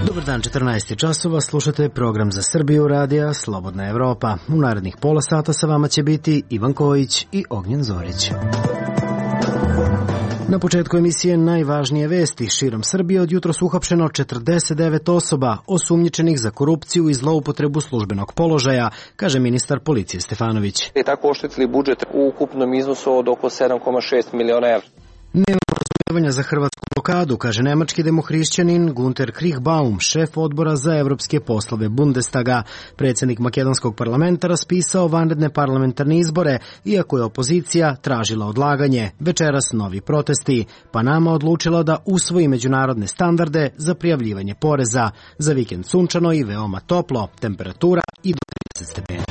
Dobar dan, 14 časova, slušate program za Srbiju radija Slobodna Evropa. U narednih pola sata sa vama će biti Ivan Kojić i Ognjen Zorić. Na početku emisije najvažnije vesti. Širom Srbije od jutros uhapšeno 49 osoba osumnjičenih za korupciju i zloupotrebu službenog položaja, kaže ministar policije Stefanović. I tako oštetili budžet u ukupnom iznosu od oko 7,6 miliona evra. Nema razumijevanja za hrvatsku blokadu, kaže nemački demohrišćanin Gunter Kriechbaum, šef odbora za evropske poslove Bundestaga. Predsjednik makedonskog parlamenta raspisao vanredne parlamentarne izbore, iako je opozicija tražila odlaganje. Večeras novi protesti. Panama odlučila da usvoji međunarodne standarde za prijavljivanje poreza. Za vikend sunčano i veoma toplo, temperatura i do 30 stepeni.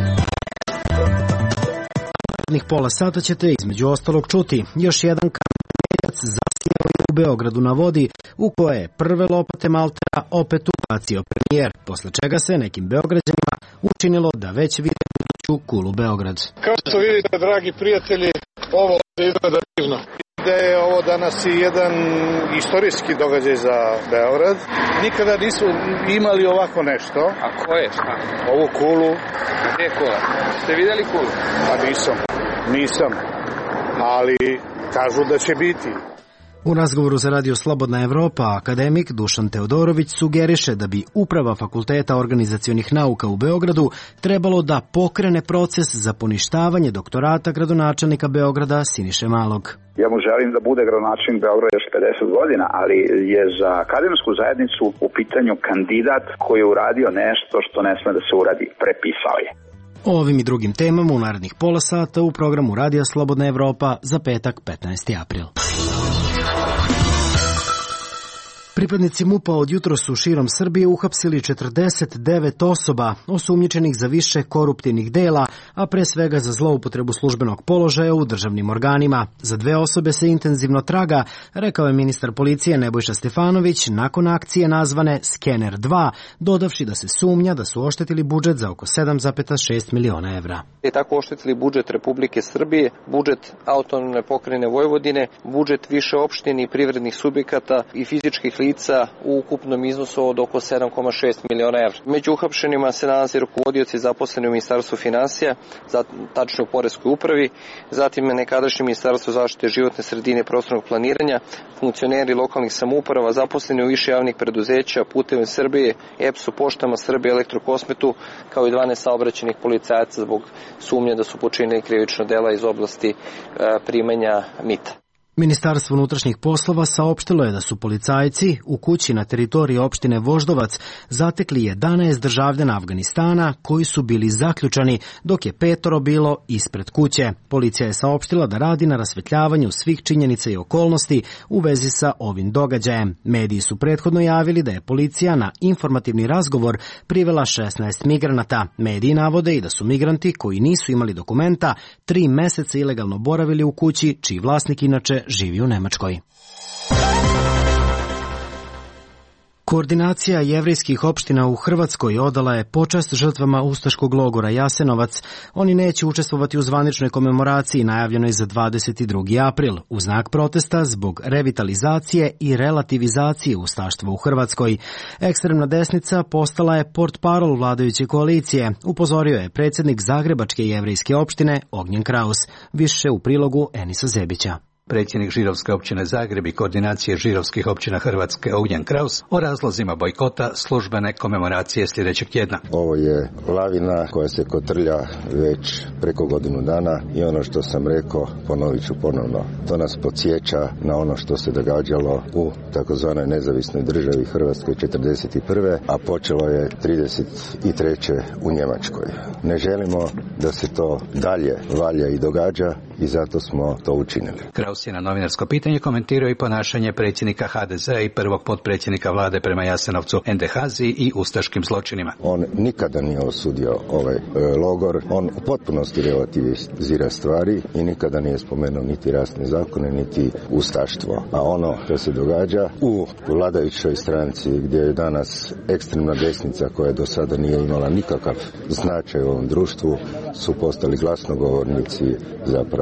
Pola sata ćete između ostalog čuti još jedan kamenjac zasijao je u Beogradu na vodi, u koje prve lopate maltera opet ubacio premijer, posle čega se nekim Beograđanima učinilo da već vide buduću kulu Beograd. Kao što vidite, dragi prijatelji, ovo izgleda divno. Da je ovo danas i jedan istorijski događaj za Beograd. Nikada nisu imali ovako nešto. A ko je? Šta? Ovu kulu. Gdje je kula? Ste vidjeli kulu? Pa nisam. Ali kažu da će biti. U razgovoru za radio Slobodna Evropa, akademik Dušan Teodorović sugeriše da bi Uprava Fakulteta organizacionih nauka u Beogradu trebalo da pokrene proces za poništavanje doktorata gradonačelnika Beograda Siniše Malog. Ja mu želim da bude gradonačelnik Beograda još 50 godina, ali je za akademsku zajednicu u pitanju kandidat koji je uradio nešto što ne sme da se uradi. Prepisao je. O ovim i drugim temama u narednih pola sata u programu Radija Slobodna Evropa za petak 15. april. Pripadnici MUP-a od jutros su širom Srbije uhapsili 49 osoba osumnjičenih za više koruptivnih dela, a pre svega za zloupotrebu službenog položaja u državnim organima. Za 2 osobe se intenzivno traga, rekao je ministar policije Nebojša Stefanović nakon akcije nazvane Skener 2, dodavši da se sumnja da su oštetili budžet za oko 7,6 miliona evra. I tako oštetili budžet Republike Srbije, budžet autonomne pokrajine Vojvodine, budžet više opštine i privrednih subjekata i fizičkih lica u ukupnom iznosu od oko 7,6 miliona evra. Među uhapšenima se nalaze rukovodioci zaposleni u Ministarstvu finansija, tačno u Poreskoj upravi, zatim nekadašnje Ministarstvo zaštite životne sredine i prostornog planiranja, funkcioneri lokalnih samouprava, zaposleni u više javnih preduzeća, Putevima Srbije, EPS-u, Poštama Srbije, Elektrokosmetu, kao i 12 saobraćajnih policajaca zbog sumnje da su počinili krivično dela iz oblasti primanja mita. Ministarstvo unutrašnjih poslova saopštilo je da su policajci u kući na teritoriji opštine Voždovac zatekli 11 državljana Afganistana koji su bili zaključani, dok je 5 bilo ispred kuće. Policija je saopštila da radi na rasvetljavanju svih činjenica i okolnosti u vezi sa ovim događajem. Mediji su prethodno javili da je policija na informativni razgovor privela 16 migranata. Mediji navode i da su migranti koji nisu imali dokumenta 3 meseca ilegalno boravili u kući, čiji vlasnik inače živi u Nemačkoj. Koordinacija jevrejskih opština u Hrvatskoj odala je počast žrtvama ustaškog logora Jasenovac. Oni neće učestvovati u zvaničnoj komemoraciji najavljenoj za 22. april, u znak protesta zbog revitalizacije i relativizacije ustaštva u Hrvatskoj. Ekstremna desnica postala je portparol vladajuće koalicije, upozorio je predsjednik Zagrebačke jevrejske opštine Ognjen Kraus. Više u prilogu Enisa Zebića. Predsjednik Židovske općine Zagreb i koordinacije židovskih općina Hrvatske Ognjen Kraus o razlozima bojkota službene komemoracije sljedećeg tjedna. Ovo je lavina koja se kotrlja već preko godinu dana i ono što sam rekao ponovit ću ponovno. To nas podsjeća na ono što se događalo u takozvanoj nezavisnoj državi Hrvatskoj 1941. a počelo je 1933. u Njemačkoj. Ne želimo da se to dalje valja i događa i zato smo to učinili. Kraus je na novinarsko pitanje komentirao i ponašanje predsjednika HDZ-a i prvog potpredsjednika vlade prema Jasenovcu Endehaziji i ustaškim zločinima. On nikada nije osudio ovaj logor, on u potpunosti relativizira stvari i nikada nije spomenuo niti rasne zakone, niti ustaštvo. A ono što se događa u vladajućoj stranci gdje je danas ekstremna desnica koja do sada nije imala nikakav značaj u ovom društvu, su postali glasnogovornici zapravo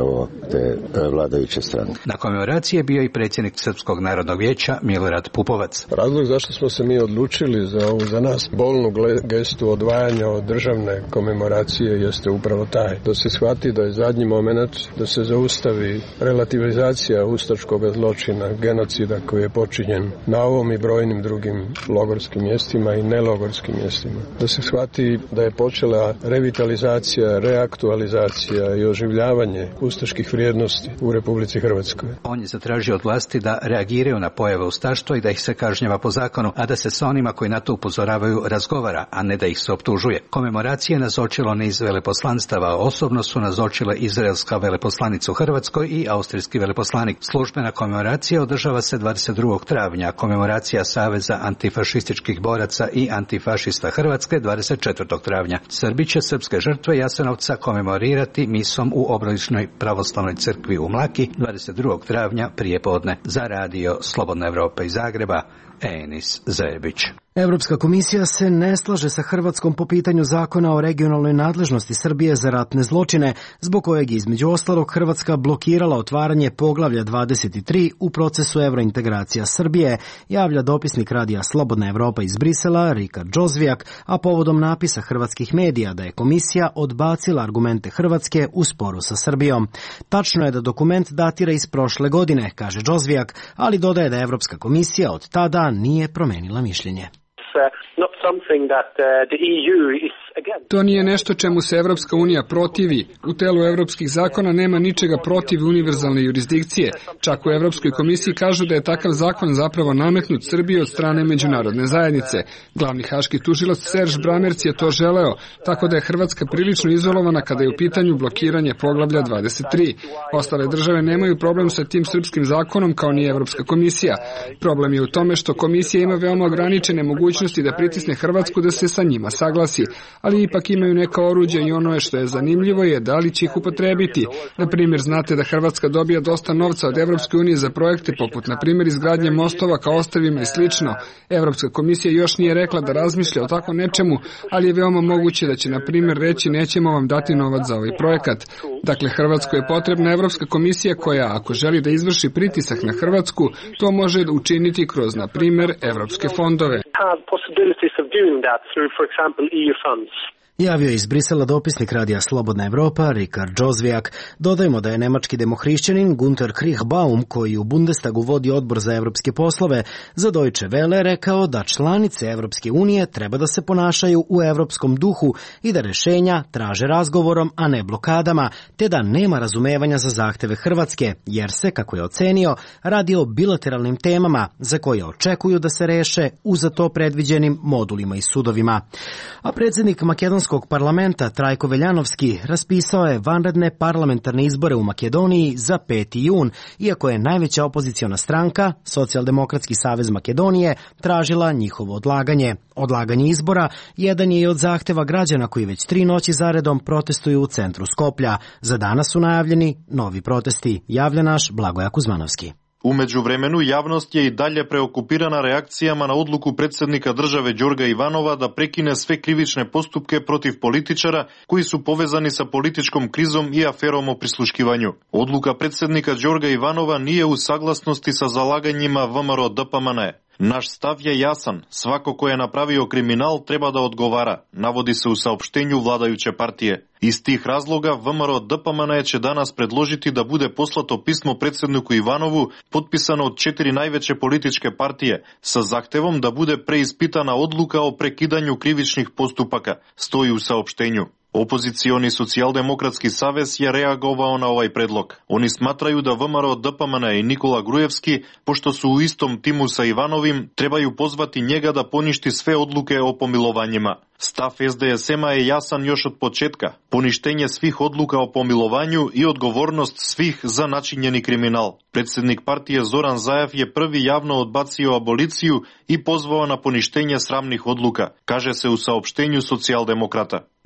upravo te vladajuće stranke. Na komemoraciji je bio i predsjednik Srpskog narodnog vijeća Milorad Pupovac. Razlog zašto smo se mi odlučili za ovu za nas bolnu gestu odvajanja od državne komemoracije jeste upravo taj. Da se shvati da je zadnji moment da se zaustavi relativizacija ustaškog zločina, genocida koji je počinjen na ovom i brojnim drugim logorskim mjestima i nelogorskim mjestima. Da se shvati da je počela revitalizacija, reaktualizacija i oživljavanje ustaških vrijednosti u Republici Hrvatskoj. On je zatražio od vlasti da reagiraju na pojave ustaštva i da ih se kažnjava po zakonu, a da se sa onima koji na to upozoravaju razgovara, a ne da ih se optužuje. Komemoracije je nazočilo niz veleposlanstava, osobno su nazočile izraelska veleposlanica u Hrvatskoj i austrijski veleposlanik. Službena komemoracija održava se 22. travnja, komemoracija Saveza antifašističkih boraca i antifašista Hrvatske 24. travnja. Srbi će srpske žrtve Jasenovca komemorirati misom u Obrodičnoj pravoslavnoj crkvi u Mlaki 22. travnja prijepodne. Za radio Slobodna Evropa iz Zagreba, Enis Zebić. Evropska komisija se ne slaže sa Hrvatskom po pitanju zakona o regionalnoj nadležnosti Srbije za ratne zločine, zbog kojeg između ostalog Hrvatska blokirala otvaranje poglavlja 23 u procesu evrointegracija Srbije, javlja dopisnik radija Slobodna Evropa iz Brisela Rikard Džozvijak, a povodom napisa hrvatskih medija da je komisija odbacila argumente Hrvatske u sporu sa Srbijom. Tačno je da dokument datira iz prošle godine, kaže Džozvijak, ali dodaje da Evropska komisija od tada nije promenila mišljenje. To nije nešto čemu se Evropska unija protivi. U telu evropskih zakona nema ničega protiv univerzalne jurisdikcije. Čak u Evropskoj komisiji kažu da je takav zakon zapravo nametnut Srbiji od strane međunarodne zajednice. Glavni haški tužilac Serž Bramerc je to želeo, tako da je Hrvatska prilično izolovana kada je u pitanju blokiranje poglavlja 23. Ostale države nemaju problem sa tim srpskim zakonom kao ni Evropska komisija. Problem je u tome što komisija ima veoma ograničene mogućnosti da pritisne Hrvatsku da se sa njima saglasi, ali ipak imaju neka oruđa i ono je što je zanimljivo je da li će ih upotrebiti. Na primjer, znate da Hrvatska dobija dosta novca od Evropske unije za projekte poput, na primjer, izgradnje mostova ka ostrvima i slično. Evropska komisija još nije rekla da razmišlja o tako nečemu, ali je veoma moguće da će, na primjer, reći nećemo vam dati novac za ovaj projekat. Dakle, Hrvatskoj je potrebna Evropska komisija koja, ako želi da izvrši pritisak na Hrvatsku, to može učiniti kroz, na primjer, evropske fondove. Javio je iz Brisela dopisnik radija Slobodna Evropa Rikard Džozvijak. Dodajmo da je nemački demohrišćanin Gunter Kriechbaum, koji u Bundestagu vodi odbor za evropske poslove, za Deutsche Welle rekao da članice Evropske unije treba da se ponašaju u evropskom duhu i da rešenja traže razgovorom, a ne blokadama, te da nema razumevanja za zahteve Hrvatske, jer se, kako je ocenio, radi o bilateralnim temama za koje očekuju da se reše u za to predviđenim modulima i sudovima. A predsjednik makedonskog parlamenta Trajko Veljanovski raspisao je vanredne parlamentarne izbore u Makedoniji za 5. jun, iako je najveća opoziciona stranka, Socijaldemokratski savez Makedonije, tražila njihovo odlaganje. Odlaganje izbora jedan je i od zahteva građana koji već 3 noći zaredom protestuju u centru Skoplja. Za danas su najavljeni novi protesti, javlja naš Blagoja Kuzmanovski. U međuvremenu, javnost je i dalje preokupirana reakcijama na odluku predsjednika države Đorga Ivanova da prekine sve krivične postupke protiv političara koji su povezani sa političkom krizom i aferom o prisluškivanju. Odluka predsjednika Đorga Ivanova nije u saglasnosti sa zalaganjima VMRO DPMNE. Naš stav je jasan, svako ko je napravio kriminal treba da odgovara, navodi se u saopštenju vladajuće partije. Iz tih razloga VMRO DPMNE će danas predložiti da bude poslato pismo predsjedniku Ivanovu, potpisano od 4 najveće političke partije, sa zahtevom da bude preispitana odluka o prekidanju krivičnih postupaka, stoji u saopštenju. Opozicioni Socijaldemokratski savez je reagovao na ovaj predlog. Oni smatraju da VMRO DPMNE i Nikola Grujevski, pošto su u istom timu sa Ivanovim, trebaju pozvati njega da poništi sve odluke o pomilovanjima. Stav SDSM-a je jasan još od početka. Poništenje svih odluka o pomilovanju i odgovornost svih za načinjeni kriminal. Predsjednik partije Zoran Zajev je prvi javno odbacio aboliciju i pozvao na poništenje sramnih odluka, kaže se u saopštenju socijaldemokrata.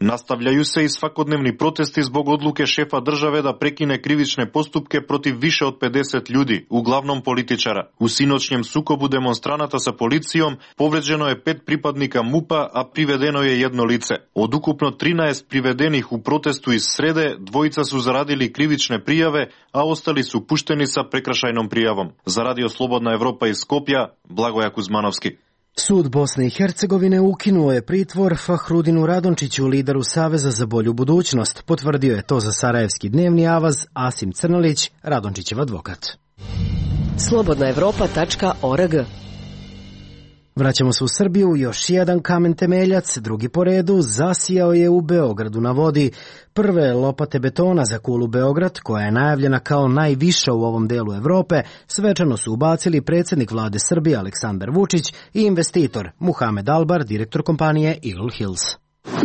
Nastavljaju se i svakodnevni protesti zbog odluke šefa države da prekine krivične postupke protiv više od 50 ljudi, uglavnom političara. U sinoćnjem sukobu demonstranata sa policijom povređeno je 5 pripadnika MUP-a, a privedeno je jedno lice. Od ukupno 13 privedenih u protestu iz srede, dvojica su zaradili krivične prijave, a ostali su pušteni sa prekršajnom prijavom. Za Radio Slobodna Evropa iz Skopja, Blagoja Kuzmanovski. Sud Bosne i Hercegovine ukinuo je pritvor Fahrudinu Radončiću, lideru Saveza za bolju budućnost. Potvrdio je to za Sarajevski dnevni avaz Asim Crnolić, Radončićev advokat. slobodnaevropa.org. Vraćamo se u Srbiju, još jedan kamen temeljac, drugi po redu, zasijao je u Beogradu na vodi. Prve lopate betona za kulu Beograd, koja je najavljena kao najviša u ovom delu Evrope, svečano su ubacili predsjednik vlade Srbije Aleksandar Vučić i investitor Muhamed Albar, direktor kompanije Eagle Hills.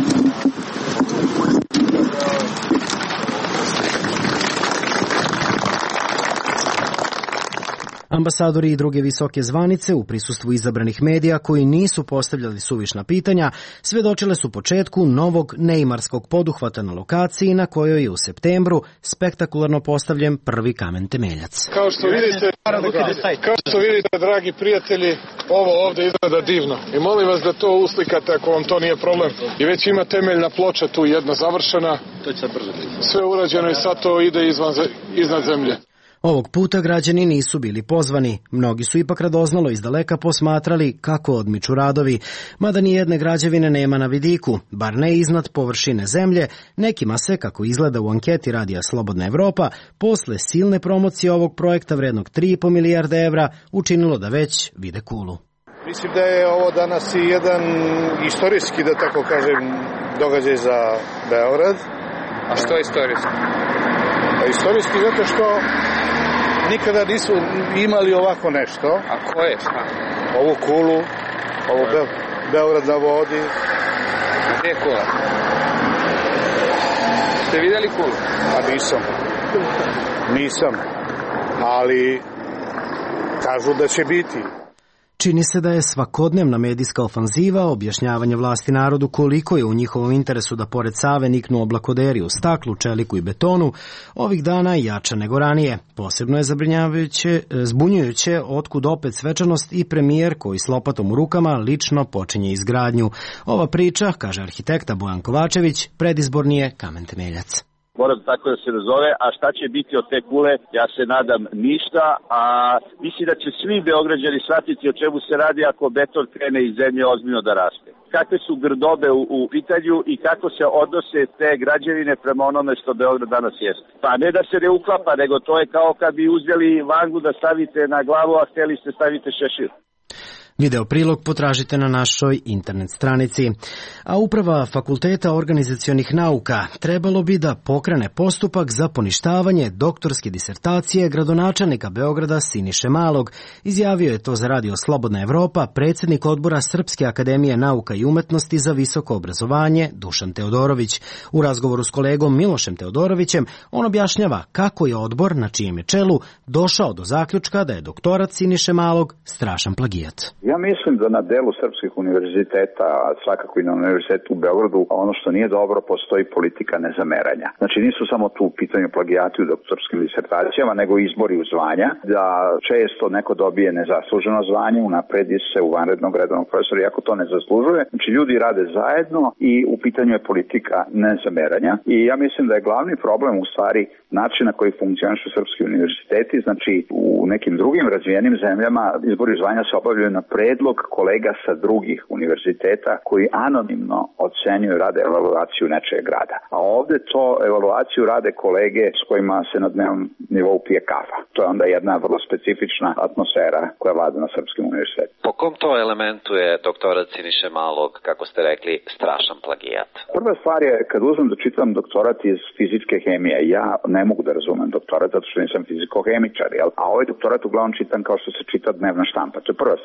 Ambasadori i druge visoke zvanice u prisustvu izabranih medija koji nisu postavljali suvišna pitanja svedočile su početku novog neimarskog poduhvata na lokaciji na kojoj je u septembru spektakularno postavljen prvi kamen temeljac. Kao što vidite, dragi prijatelji, ovo ovdje izgleda divno. I molim vas da to uslikate ako vam to nije problem. I već ima temeljna ploča tu jedna završena. Sve urađeno i sad to ide iznad zemlje. Ovog puta građani nisu bili pozvani, mnogi su ipak radoznalo izdaleka posmatrali kako odmiču radovi, mada ni jedne građevine nema na vidiku, bar ne iznad površine zemlje, nekima se, kako izgleda u anketi Radija Slobodna Evropa, posle silne promocije ovog projekta vrednog 3,5 milijarde evra učinilo da već vide kulu. Mislim da je ovo danas i jedan istorijski, da tako kažem, događaj za Beograd. A što je istorijski? Istorijski zato što nikada nisu imali ovako nešto. A ko je? Šta? Ovu kulu, ovo Beograd na vodi. Gdje je kula? Ste vidjeli kulu? A nisam. Ali kažu da će biti. Čini se da je svakodnevna medijska ofanziva, objašnjavanje vlasti narodu koliko je u njihovom interesu da pored Save niknu oblakoderi u staklu, čeliku i betonu, ovih dana jača nego ranije. Posebno je zbunjujuće otkud opet svečanost i premijer koji s lopatom u rukama lično počinje izgradnju. Ova priča, kaže arhitekta Bojan Kovačević, predizborni je kamen temeljac. Mora tako da se nazove, a šta će biti od te kule, ja se nadam ništa, a mislim da će svi Beograđani shvatiti o čemu se radi ako beton krene iz zemlje ozbiljno da raste. Kakve su grdobe u pitanju i kako se odnose te građevine prema onome što Beograd danas jeste. Pa ne da se ne uklapa, nego to je kao kad bi uzeli vangu da stavite na glavu, a htjeli ste stavite šešir. Video prilog potražite na našoj internet stranici. A uprava Fakulteta organizacionih nauka trebalo bi da pokrene postupak za poništavanje doktorske disertacije gradonačelnika Beograda Siniše Malog. Izjavio je to za Radio Slobodna Evropa predsjednik odbora Srpske akademije nauka i umetnosti za visoko obrazovanje Dušan Teodorović. U razgovoru s kolegom Milošem Teodorovićem on objašnjava kako je odbor, na čijem je čelu, došao do zaključka da je doktorat Siniše Malog strašan plagijat. Ja mislim da na delu srpskih univerziteta, svakako i na univerzitetu u Beogradu, ono što nije dobro, postoji politika nezameranja. Znači nisu samo tu u pitanju plagijati u doktorskim disertacijama, nego izbori u zvanja, da često neko dobije nezasluženo zvanje, unapredi se u vanrednog redovnog profesora, iako to ne zaslužuje. Znači ljudi rade zajedno i u pitanju je politika nezameranja. I ja mislim da je glavni problem u stvari način na koji funkcionišu srpski univerziteti. Znači u nekim drugim razvijenim zemljama izbori zvanja se obavljaju na predlog kolega sa drugih univerziteta koji anonimno ocenjuju, rade evaluaciju nečeg rada. A ovdje to evaluaciju rade kolege s kojima se na dnevnom nivou pije kafa. To je onda jedna vrlo specifična atmosfera koja vlada na srpskim univerzitetima. Po kom to elementu je doktorat Siniše Malog, kako ste rekli, strašan plagijat? Prva stvar je, kad uzmem da čitam doktorat iz fizičke hemije, ja ne mogu da razumem doktorat zato što nisam fizikohemičar, jel? A ovaj doktorat uglavnom čitam kao što se čita dnevna štampa. To je prva stvar. Ali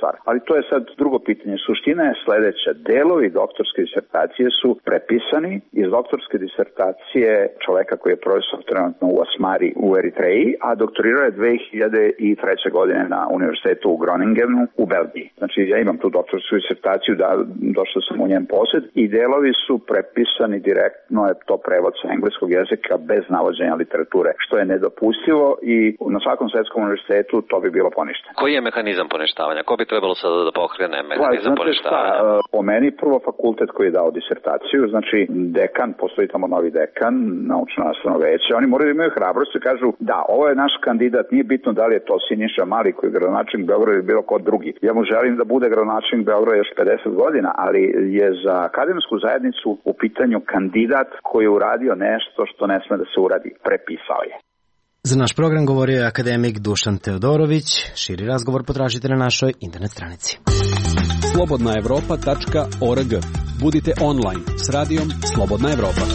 to je sad drugo pitanje. Suština je sledeća. Delovi doktorske disertacije su prepisani iz doktorske disertacije čoveka koji je profesor trenutno u Asmari u Eritreji, a doktorirao je 2003. godine na univerzitetu u Groningenu u Belgiji. Znači, ja imam tu doktorsku disertaciju, došao sam u njen posjed i delovi su prepisani direktno, je to prevod sa engleskog jezika bez navođenja literature, što je nedopustivo i na svakom svetskom univerzitetu to bi bilo poništeno. Koji je mehanizam poništavanja? Ko bi trebalo sada da pokrene mehanizam poništavanja? Po meni prvo fakultet koji je dao disertaciju, znači dekan, postoji tamo novi dekan, naučno-nastavno veće, oni moraju da imaju hrabrost i kažu da, ovo je naš kandidat, nije bitno da li je to Siniša Mali koji je gradonačelnik Beograda ili bilo ko drugi. Ja mu želim da bude gradonačelnik Beograda još 50 godina, ali je za akademsku zajednicu u pitanju kandidat koji je uradio nešto što ne sme da se uradi. Prepisao je. Za naš program govorio je akademik Dušan Teodorović. Širi razgovor potražite na našoj internet stranici. slobodnaevropa.org. Budite online s radijom Slobodna Evropa.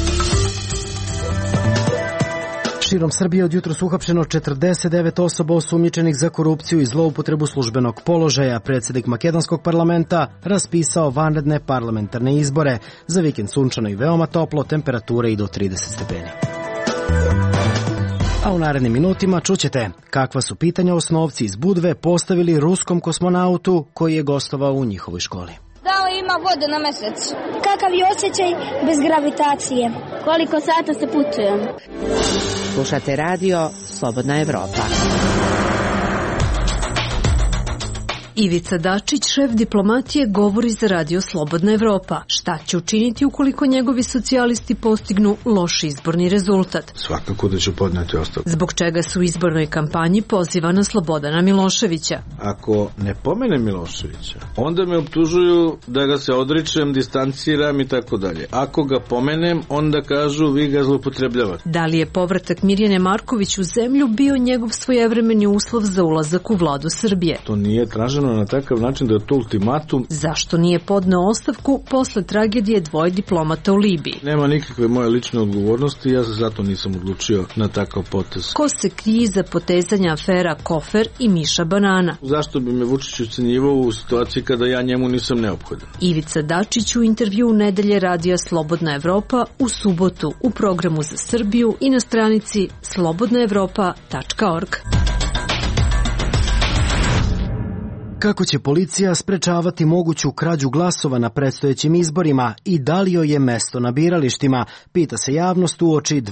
Širom Srbije od jutros uhapšeno 49 osoba osumnjičenih za korupciju i zloupotrebu službenog položaja. Predsjednik makedonskog parlamenta raspisao vanredne parlamentarne izbore. Za vikend sunčano i veoma toplo, temperature i do 30 stepeni. A u narednim minutima čućete kakva su pitanja osnovci iz Budve postavili ruskom kosmonautu koji je gostovao u njihovoj školi. Da li ima vode na mesec? Kakav je osjećaj bez gravitacije? Koliko sata se putuje? Slušate radio Slobodna Evropa. Ivica Dačić, šef diplomatije, govori za radio Slobodna Evropa. Šta će učiniti ukoliko njegovi socijalisti postignu loš izborni rezultat? Svakako da ću podneti ostavku. Zbog čega su u izbornoj kampanji pozivana Slobodana Miloševića? Ako ne pomenem Miloševića, onda me optužuju da ga se odričem, distanciram i tako dalje. Ako ga pomenem, onda kažu vi ga zloupotrebljavate. Da li je povratak Mirjane Marković u zemlju bio njegov svojevremeni uslov za ulazak u vladu Srbije? To nije traženo na takav način da je to ultimatum. Zašto nije podneo ostavku posle tragedije dvoje diplomata u Libiji? Nema nikakve moje lične odgovornosti, ja se zato nisam odlučio na takav potez. Ko se krije za potezanja afera Kofer i Miša Banana? Zašto bi me Vučić ucenjivao u situaciji kada ja njemu nisam neophodan? Ivica Dačić u intervju Nedelje radija Slobodna Evropa u subotu u programu za Srbiju i na stranici slobodnaevropa.org. Kako će policija sprečavati moguću krađu glasova na predstojećim izborima i da li joj je mesto na biralištima, pita se javnost uoči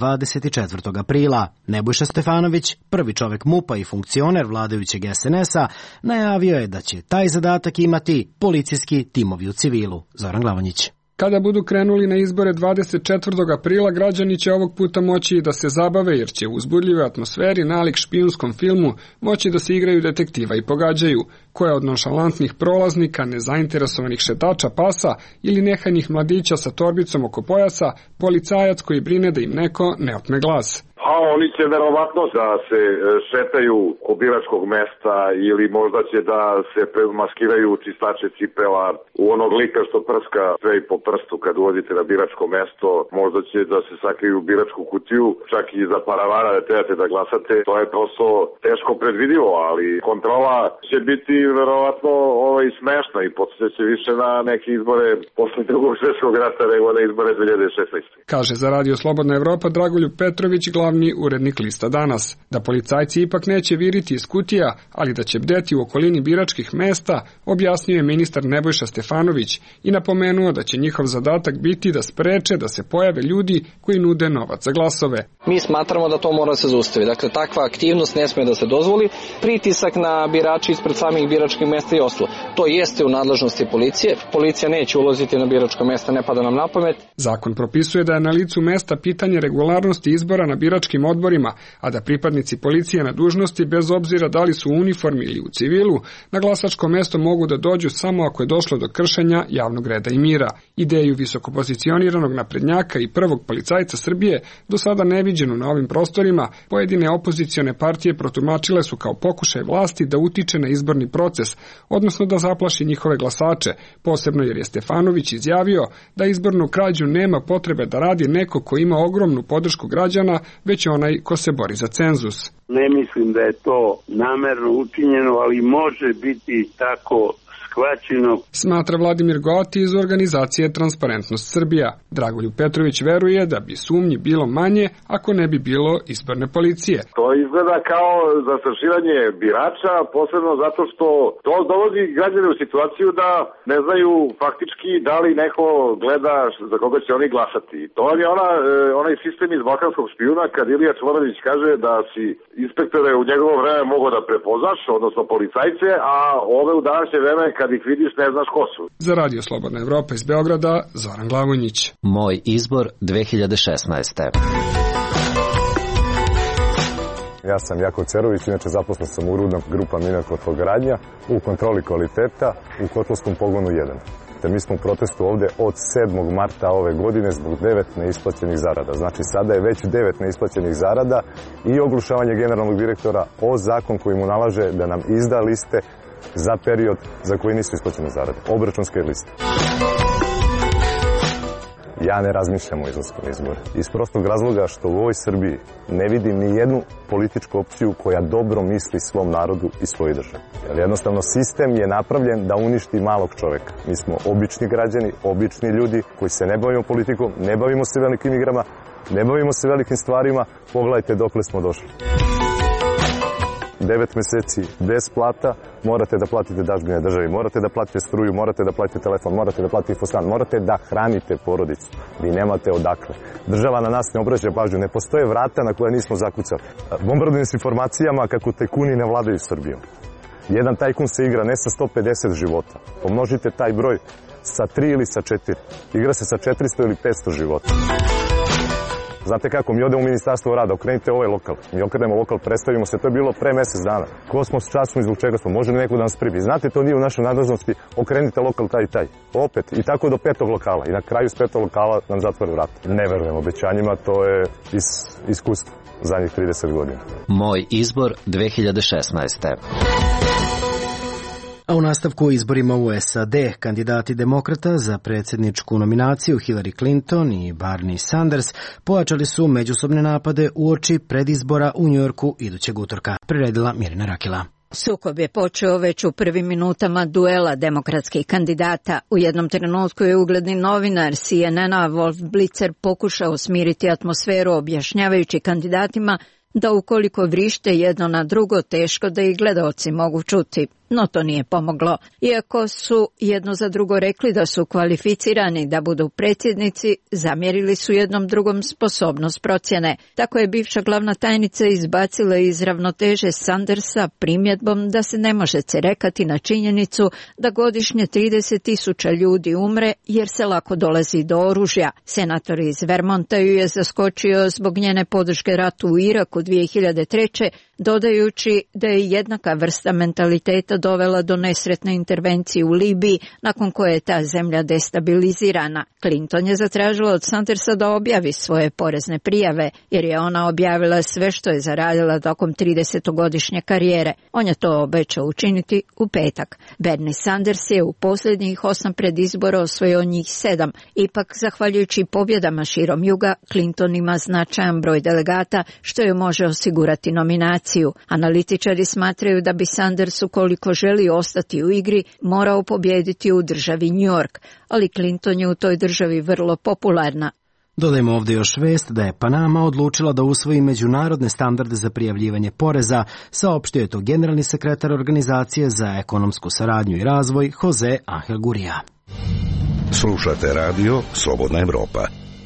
24. aprila. Nebojša Stefanović, prvi čovek MUP-a i funkcioner vladajućeg SNS-a, najavio je da će taj zadatak imati policijski timovi u civilu. Zoran Glavonjić. Kada budu krenuli na izbore 24. aprila, građani će ovog puta moći da se zabave jer će u uzbudljivoj atmosferi nalik špijunskom filmu moći da se igraju detektiva i pogađaju, koja od nonšalantnih prolaznika, nezainteresovanih šetača pasa ili nehanih mladića sa torbicom oko pojasa, policajac koji brine da im neko ne otme glas. A oni će verovatno da se šetaju oko biračkog mesta ili možda će da se maskiraju čistače cipela u onog lika što prska sve i po prstu kad uvodite na biračko mesto. Možda će da se sakriju u biračku kutiju, čak i za paravana da trebate da glasate. To je prosto teško predvidivo, ali kontrola će biti verovatno smešna i podsjeća više na neke izbore posle Drugog svjetskog rata nego na izbore 2016. Kaže za radio Slobodna Evropa Dragoljub Petrović, glavni urednik lista Danas, da policajci ipak neće viriti iz kutija, ali da će bdeti u okolini biračkih mesta, objasnio je ministar Nebojša Stefanović i napomenuo da će njihov zadatak biti da spreče da se pojave ljudi koji nude novac za glasove. Mi smatramo da to mora se zaustavi. Dakle, takva aktivnost ne sme da se dozvoli. Pritisak na birače ispred samih biračkih mesta i ostalo. To jeste u nadležnosti policije. Policija neće ulaziti na biračko mesta, ne pada nam na pamet. Zakon propisuje da je na licu mesta pitanje regularnosti izbora na biračkim odborima, a da pripadnici policije na dužnosti, bez obzira da li su u uniformi ili u civilu, na glasačko mesto mogu da dođu samo ako je došlo do kršenja javnog reda i mira. Ideju visokopozicioniranog naprednjaka i prvog policajca Srbije, do sada neviđenu na ovim prostorima, pojedine opozicione partije protumačile su kao pokušaj vlasti da utiče na izborni proces, odnosno da zaplaši njihove glasače, posebno jer je Stefanović izjavio da izbornu krađu nema potrebe da radi neko ko ima ogromnu podršku građana, već onaj ko se bori za cenzus. Ne mislim da je to namerno učinjeno, ali može biti tako shvaćeno. Smatra Vladimir Goti iz organizacije Transparentnost Srbija. Dragoljub Petrović veruje da bi sumnji bilo manje ako ne bi bilo izborne policije. To izgleda kao zastrašivanje birača, posebno zato što to dovodi građane u situaciju da ne znaju faktički da li neko gleda za koga će oni glasati. To je onaj sistem iz balkanskog špijuna kad Ilija Čvorović kaže da si inspektore u njegovo vreme mogo da prepoznaš, odnosno policajce, a ove u današnje vreme kad ih vidiš ne znaš ko su. Za Radio Slobodna Evropa iz Beograda, Zoran Glavonjić. Moj izbor 2016. Ja sam Jako Cerović, inače zaposlen sam u Rudna grupa Mina Kotlogradnja u kontroli kvaliteta u Kotlovskom pogonu 1. Mi smo u protestu ovde od 7. marta ove godine zbog 9 neisplaćenih zarada. Znači sada je već 9 neisplaćenih zarada i oglušavanje generalnog direktora o zakon koji mu nalaže da nam izda liste za period za koji nisu isplaćene zarade. Obračunske liste. Ja ne razmišljam o izlasku na izbore. Iz prostog razloga što u ovoj Srbiji ne vidim ni jednu političku opciju koja dobro misli svom narodu i svojoj državi. Jer jednostavno sistem je napravljen da uništi malog čoveka. Mi smo obični građani, obični ljudi koji se ne bavimo politikom, ne bavimo se velikim igrama, ne bavimo se velikim stvarima. Pogledajte dokle smo došli. 9 meseci bez plata, morate da platite dažbine državi, morate da platite struju, morate da platite telefon, morate da platite infostan, morate da hranite porodicu. Vi nemate odakle. Država na nas ne obraća pažnju, ne postoje vrata na koje nismo zakucali. Bombardujemo s informacijama kako tajkuni ne vladaju Srbijom. Jedan tajkun se igra ne sa 150 života. Pomnožite taj broj sa 3 ili sa 4. Igra se sa 400 ili 500 života. Znate kako, mi odemo u Ministarstvo rada, okrenite ovaj lokal. Mi okrenemo lokal, predstavimo se, to je bilo pre mesec dana. Ko smo, s časom i zbog čega smo, može li neko da nas pribi. Znate, to nije u našoj nadležnosti, okrenite lokal taj i taj. Opet, i tako do 5. lokala. I na kraju s 5. lokala nam zatvore vrat. Ne verujem obećanjima, to je iz iskustva zadnjih 30 godina. Moj izbor 2016. A u nastavku o izborima u SAD, kandidati demokrata za predsjedničku nominaciju Hillary Clinton i Bernie Sanders pojačali su međusobne napade uoči predizbora u Njujorku idućeg utorka. Priredila Mirina Rakila. Sukob je počeo već u prvim minutama duela demokratskih kandidata. U jednom trenutku je ugledni novinar CNN-a Wolf Blitzer pokušao smiriti atmosferu objašnjavajući kandidatima da ukoliko vrište jedno na drugo, teško da ih gledaoci mogu čuti. No to nije pomoglo. Iako su jedno za drugo rekli da su kvalificirani da budu predsjednici, zamjerili su jednom drugom sposobnost procjene. Tako je bivša glavna tajnica izbacila iz ravnoteže Sandersa primjedbom da se ne može cerekati na činjenicu da godišnje 30.000 ljudi umre jer se lako dolazi do oružja. Senator iz Vermonta ju je zaskočio zbog njene podrške ratu u Iraku 2003. dodajući da je jednaka vrsta mentaliteta dovela do nesretne intervencije u Libiji, nakon koje je ta zemlja destabilizirana. Clinton je zatražila od Sandersa da objavi svoje porezne prijave, jer je ona objavila sve što je zaradila tokom 30-godišnje karijere. On je to obećao učiniti u petak. Bernie Sanders je u posljednjih 8 predizbora osvojio njih 7. Ipak, zahvaljujući pobjedama širom juga, Clinton ima značajan broj delegata, što joj može osigurati nominaciju. Analitičari smatraju da bi Sanders, ukoliko želi ostati u igri, morao pobijediti u državi New York, ali Clinton je u toj državi vrlo popularna. Dodajmo ovdje još vest da je Panama odlučila da usvoji međunarodne standarde za prijavljivanje poreza, saopštio je to generalni sekretar Organizacije za ekonomsku saradnju i razvoj Jose Angel Gurria. Slušate radio Slobodna Evropa.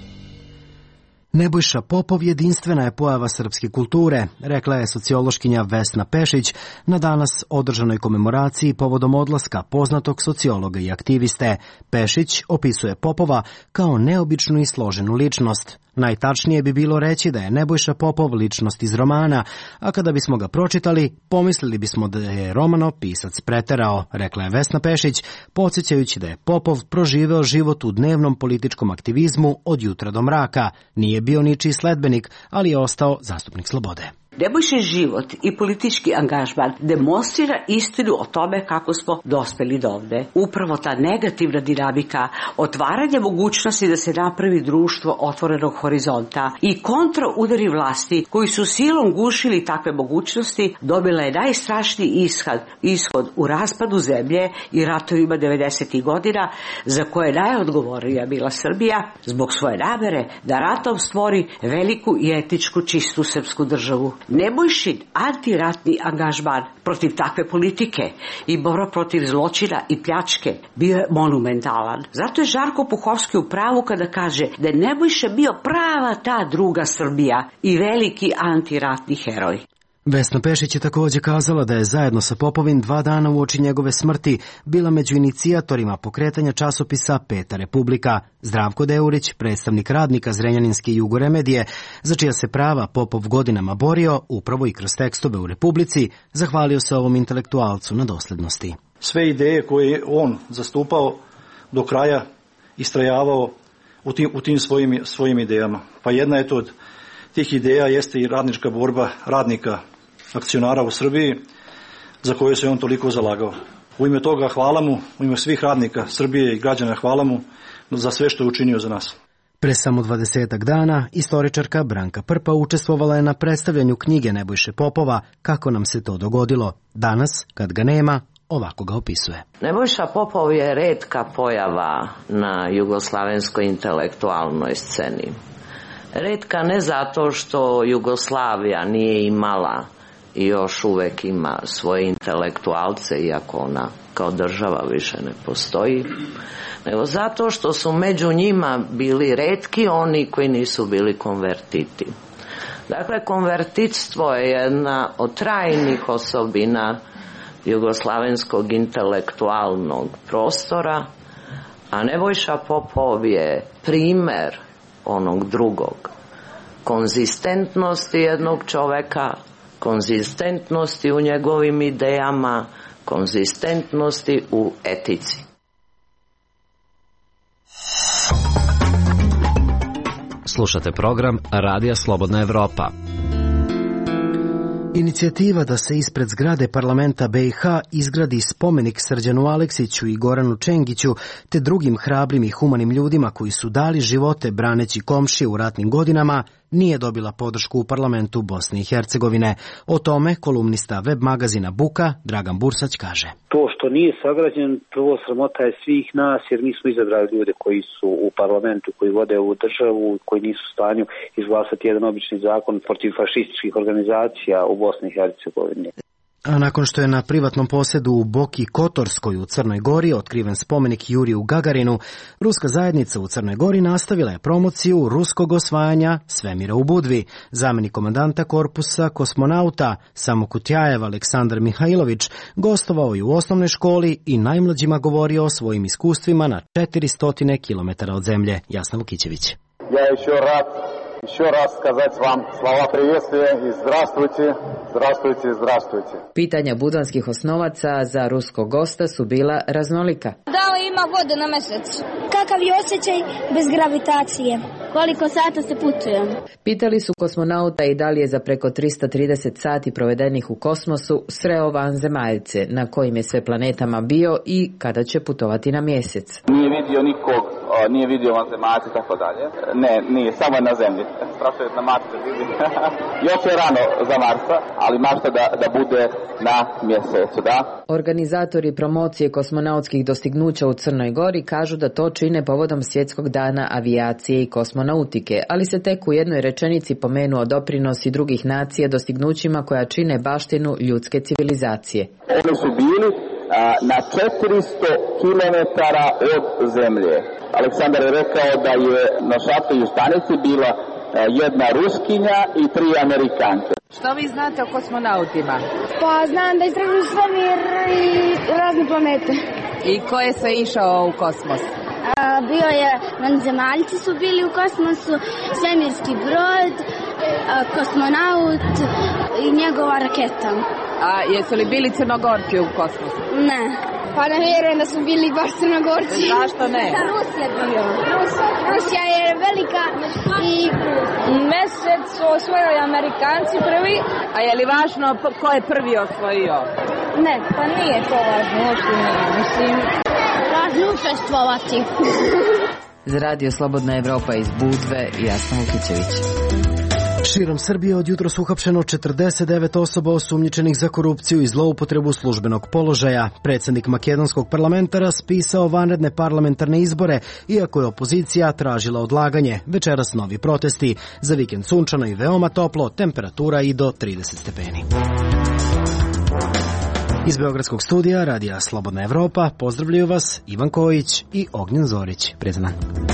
Nebojša Popov jedinstvena je pojava srpske kulture, rekla je sociološkinja Vesna Pešić na danas održanoj komemoraciji povodom odlaska poznatog sociologa i aktiviste. Pešić opisuje Popova kao neobičnu i složenu ličnost. Najtačnije bi bilo reći da je Nebojša Popov ličnost iz romana, a kada bismo ga pročitali, pomislili bismo da je Romano pisac preterao, rekla je Vesna Pešić, podsjećajući da je Popov proživeo život u dnevnom političkom aktivizmu od jutra do mraka. Nije bio ničiji sledbenik, ali je ostao zastupnik slobode. Nebojšin život i politički angažman demonstrira istinu o tome kako smo dospeli do ovde. Upravo ta negativna dinamika, otvaranje mogućnosti da se napravi društvo otvorenog horizonta i kontraudari vlasti koji su silom gušili takve mogućnosti, dobila je najstrašniji ishod u raspadu zemlje i ratovima 90. godina, za koje najodgovornija bila Srbija zbog svoje namere da ratom stvori veliku i etičku čistu srpsku državu. Nebojšin antiratni angažman protiv takve politike i borba protiv zločina i pljačke bio je monumentalan. Zato je Žarko Puhovski u pravu kada kaže da je Nebojša bio prava ta druga Srbija i veliki antiratni heroj. Vesna Pešić je također kazala da je zajedno sa Popovim 2 dana uoči njegove smrti bila među inicijatorima pokretanja časopisa Peta Republika. Zdravko Deurić, predstavnik radnika Zrenjaninske Jugoremedije, za čija se prava Popov godinama borio, upravo i kroz tekstove u Republici, zahvalio se ovom intelektualcu na doslednosti. Sve ideje koje je on zastupao do kraja, istrajavao u tim svojim idejama. Pa jedna je to od tih ideja jeste i radnička borba radnika, akcionara u Srbiji, za koju se on toliko zalagao. U ime toga hvala mu, u ime svih radnika Srbije i građana hvala mu za sve što je učinio za nas. Pre samo 20 dana istoričarka Branka Prpa učestvovala je na predstavljanju knjige Nebojše Popova Kako nam se to dogodilo. Danas, kad ga nema, ovako ga opisuje. Nebojša Popov je retka pojava na jugoslavenskoj intelektualnoj sceni. Retka ne zato što Jugoslavija nije imala i još uvek ima svoje intelektualce, iako ona kao država više ne postoji, nego zato što su među njima bili retki oni koji nisu bili konvertiti. Dakle, konvertitstvo je jedna od trajnih osobina jugoslavenskog intelektualnog prostora, a Nebojša Popov je primer onog drugog. Konzistentnosti jednog čoveka, konzistentnosti u njegovim idejama, konzistentnosti u etici. Slušate program Radija Slobodna Evropa. Inicijativa da se ispred zgrade parlamenta BiH izgradi spomenik Srđanu Aleksiću i Goranu Čengiću te drugim hrabrim i humanim ljudima koji su dali živote braneći komšije u ratnim godinama nije dobila podršku u parlamentu Bosne i Hercegovine. O tome kolumnista web magazina Buka Dragan Bursać kaže. To što nije sagrađen, prvo sramota je svih nas, jer mi smo izabrali ljude koji su u parlamentu, koji vode ovu državu, koji nisu u stanju izglasati jedan obični zakon protiv fašističkih organizacija u Bosni i Hercegovini. A nakon što je na privatnom posjedu u Boki Kotorskoj u Crnoj Gori otkriven spomenik Juriju Gagarinu, ruska zajednica u Crnoj Gori nastavila je promociju ruskog osvajanja svemira u Budvi. Zamjenik komandanta korpusa kosmonauta Samokutjajev Aleksandar Mihajlović gostovao je u osnovnoj školi i najmlađima govorio o svojim iskustvima na 400 km od zemlje. Jasna Vukićević. Ja еще рад еще раз сказать вам слова приветствия и здравствуйте, здравствуйте, здравствуйте. Pitanja budvanskih osnovaca za ruskog gosta su bila raznolika. Da li ima vode na mesecu? Kakav je osjećaj bez gravitacije? Koliko sata se putuje? Pitali su kosmonauta i da li je za preko 330 sati provedenih u kosmosu sreo vanzemaljce, na kojim je sve planetama bio i kada će putovati na mjesec. Nije vidio nikog, nije vidio vanzemaljce i tako dalje. Ne, nije, samo je na zemlji. Strašno je na Marsu vidi. Još je rano za Marsa, ali mašta da bude na mjesecu, da? Organizatori promocije kosmonautskih dostignuća u Crnoj Gori kažu da to čine povodom Svjetskog dana avijacije i kosmonautike, ali se tek u jednoj rečenici pomenuo doprinos i drugih nacija dostignućima koja čine baštinu ljudske civilizacije. Oni su bili na 400 km od zemlje. Aleksandar je rekao da je na šatornoj stanici bila jedna Ruskinja i 3 Amerikanke. Što vi znate o kosmonautima? Pa znam da istražuju svemir i razne planete. I ko je sve išao u kosmos? Bio je, vanzemaljci su bili u kosmosu, svemirski brod, kosmonaut i njegova raketa. A jesu li bili Crnogorci u kosmosu? Ne. Pa ne vjerujem da su bili baš Crnogorci. Zašto ne? Rusija bio. Rusija je velika i mesec su osvojili Amerikanci prvi. A je li važno ko je prvi osvojio? Ne, pa nije to važno. Mislim, važno učestvovati. Za Radio Slobodna Evropa iz Budve, Jasna Vukićević. Širom Srbije od jutros uhapšeno 49 osoba osumnjičenih za korupciju i zloupotrebu službenog položaja. Predsjednik makedonskog parlamenta raspisao vanredne parlamentarne izbore, iako je opozicija tražila odlaganje. Večeras novi protesti. Za vikend sunčano i veoma toplo, temperatura i do 30 stepeni. Iz Beogradskog studija Radija Slobodna Evropa pozdravljaju vas Ivan Kojić i Ognjen Zorić. Prijatan dan.